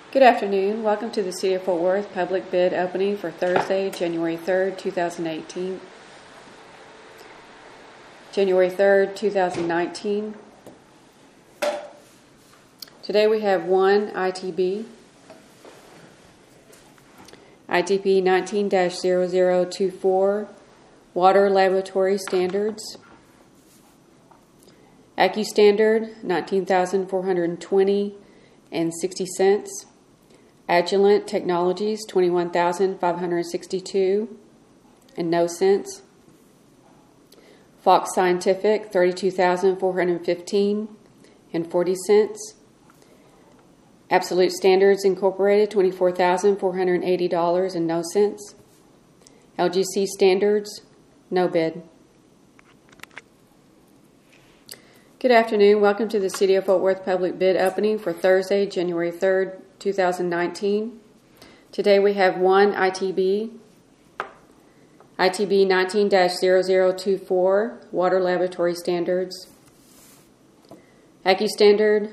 Good afternoon. Welcome to the City of Fort Worth public bid opening for Thursday, January 3rd, 2018. January 3rd, 2019. Today we have one ITB. ITB 19-0024, Water Laboratory Standards. AccuStandard, $19,420 and 60 cents. Agilent Technologies, $21,562 and no cents. Fox Scientific, $32,415 and 40 cents. Absolute Standards Incorporated, $24,480 and no cents. LGC Standards, no bid. Good afternoon. Welcome to the City of Fort Worth public bid opening for Thursday, January 3rd, 2019. Today we have one ITB. ITB 19-0024, Water Laboratory Standards. AccuStandard,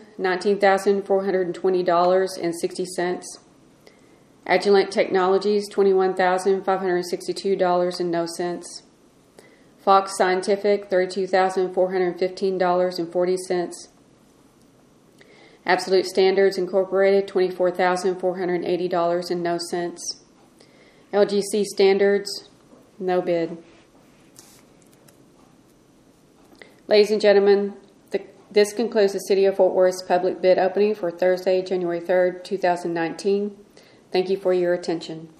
$19,420 and 60 cents. Agilent Technologies, $21,562 and no cents. Fox Scientific, $32,415 and 40 cents. Absolute Standards Incorporated, $24,480 and no cents. LGC Standards, no bid. Ladies and gentlemen, this concludes the City of Fort Worth's public bid opening for Thursday, January 3rd, 2019. Thank you for your attention.